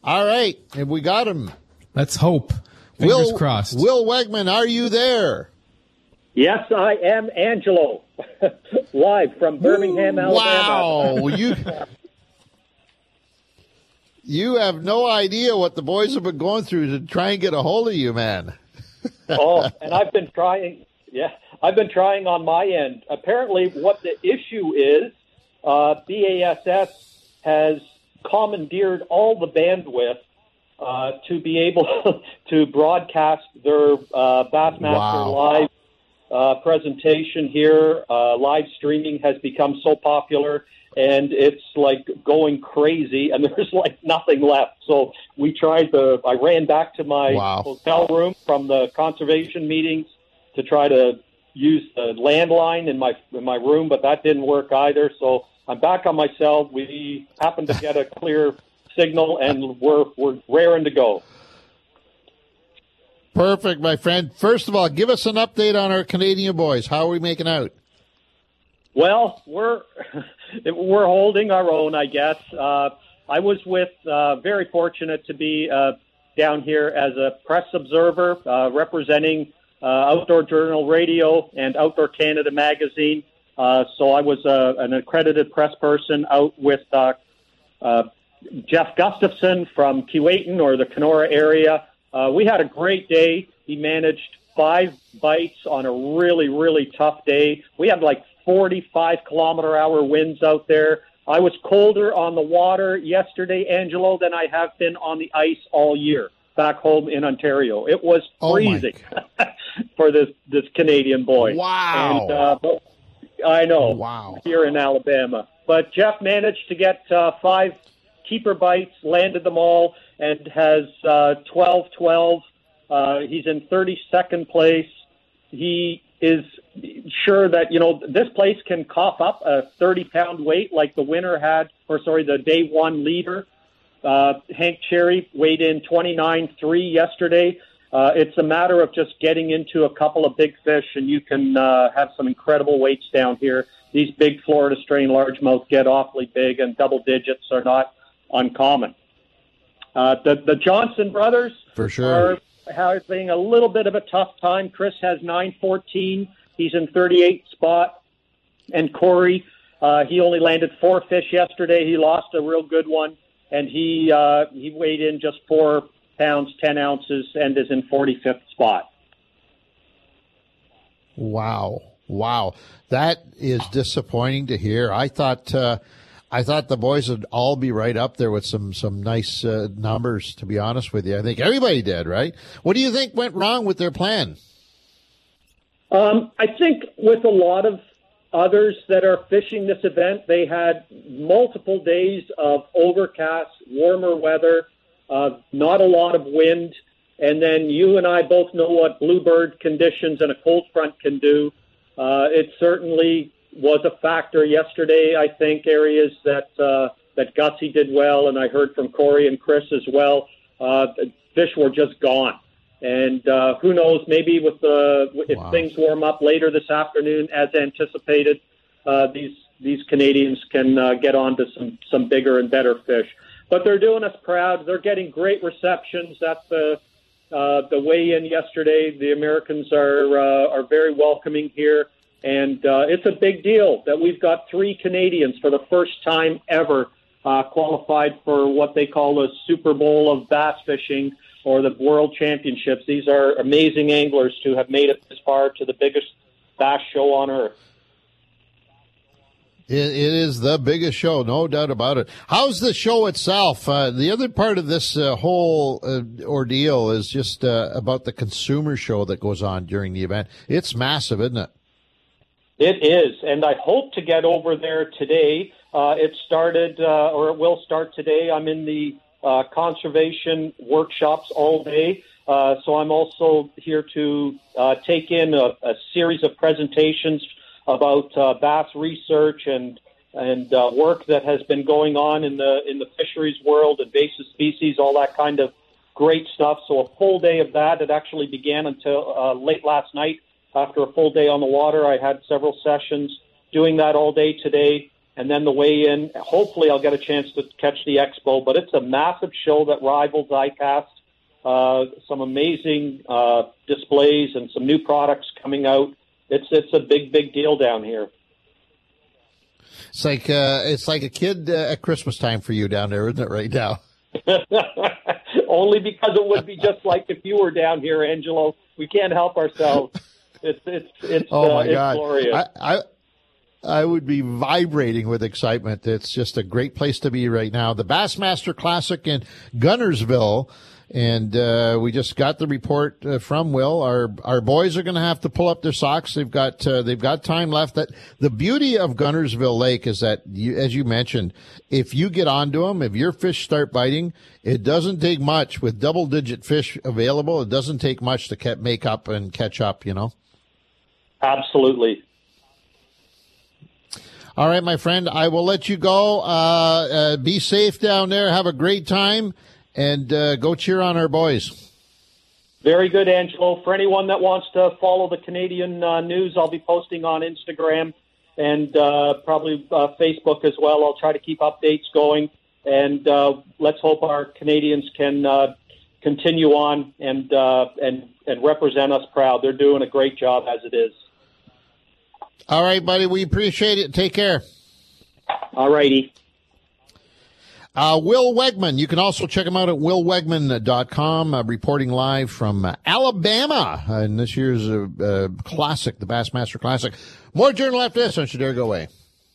All right, and we got him. Let's hope. Fingers crossed. Will Wegman, are you there? Yes, I am, Angelo, live from Birmingham, Alabama. Wow, you have no idea what the boys have been going through to try and get a hold of you, man. Oh, and I've been trying. Yeah, I've been trying on my end. Apparently, what the issue is, BASS has commandeered all the bandwidth to be able to broadcast their Bassmaster Live presentation here. Live streaming has become so popular, and it's like going crazy, and there's like nothing left. So I ran back to my hotel room from the conservation meetings to try to use the landline in my room, but that didn't work either. So I'm back on my cell. We happened to get a clear signal, and we're raring to go. Perfect, my friend. First of all, give us an update on our Canadian boys. How are we making out? Well, we're holding our own, I guess. I was very fortunate to be down here as a press observer representing Outdoor Journal Radio and Outdoor Canada magazine. So I was an accredited press person out with Jeff Gustafson from Keewatin, or the Kenora area. We had a great day. He managed 5 bites on a really, really tough day. We had like 45-kilometer-hour winds out there. I was colder on the water yesterday, Angelo, than I have been on the ice all year back home in Ontario. It was freezing for this Canadian boy. Wow. And, I know. Wow. Here in Alabama. But Jeff managed to get 5 keeper bites, landed them all, and has 12-12. He's in 32nd place. He is sure that, this place can cough up a 30-pound weight like the day one leader. Hank Cherry weighed in 29.3 yesterday. It's a matter of just getting into a couple of big fish, and you can have some incredible weights down here. These big Florida strain largemouth get awfully big, and double digits are not uncommon. The Johnson brothers for sure are having a little bit of a tough time. Chris has 9.14. He's in 38th spot. And Corey, he only landed 4 fish yesterday. He lost a real good one, and he weighed in just 4 pounds, 10 ounces, and is in 45th spot. Wow. That is disappointing to hear. I thought the boys would all be right up there with some nice numbers, to be honest with you. I think everybody did, right? What do you think went wrong with their plan? I think with a lot of others that are fishing this event, they had multiple days of overcast, warmer weather, not a lot of wind, and then you and I both know what bluebird conditions and a cold front can do. It certainly was a factor yesterday. I think areas that Gutsy did well, and I heard from Corey and Chris as well. Fish were just gone, and who knows? Maybe if things warm up later this afternoon, as anticipated, these Canadians can get on to some bigger and better fish. But they're doing us proud. They're getting great receptions at the weigh-in yesterday. The Americans are very welcoming here. And it's a big deal that we've got 3 Canadians for the first time ever qualified for what they call the Super Bowl of bass fishing, or the World Championships. These are amazing anglers to have made it this far to the biggest bass show on earth. It is the biggest show, no doubt about it. How's the show itself? The other part of this whole ordeal is just about the consumer show that goes on during the event. It's massive, isn't it? It is, and I hope to get over there today. It started, or it will start today. I'm in the conservation workshops all day, so I'm also here to take in a series of presentations about bass research and work that has been going on in the fisheries world, invasive species, all that kind of great stuff. So a full day of that. It actually began until late last night. After a full day on the water, I had several sessions doing that all day today. and then the weigh-in. Hopefully I'll get a chance to catch the expo, but it's a massive show that rivals ICAST. Some amazing displays and some new products coming out. It's a big deal down here. It's like a kid at Christmas time for you down there, isn't it, right now? Only because it would be just like if you were down here, Angelo. We can't help ourselves. It's oh my God. Glorious. I would be vibrating with excitement. It's just a great place to be right now. The Bassmaster Classic in Guntersville. And we just got the report from Will. Our boys are going to have to pull up their socks. They've got time left. That the beauty of Guntersville Lake is that, as you mentioned, if you get onto them, if your fish start biting, it doesn't take much. With double-digit fish available, it doesn't take much to make up and catch up. Absolutely. All right, my friend. I will let you go. Be safe down there. Have a great time. And go cheer on our boys. Very good, Angelo. For anyone that wants to follow the Canadian news, I'll be posting on Instagram and probably Facebook as well. I'll try to keep updates going. And let's hope our Canadians can continue on and represent us proud. They're doing a great job as it is. All right, buddy. We appreciate it. Take care. All righty. Will Wegman. You can also check him out at willwegman.com, reporting live from Alabama in this year's classic, the Bassmaster Classic. More Journal after this on Should Dare Go Away.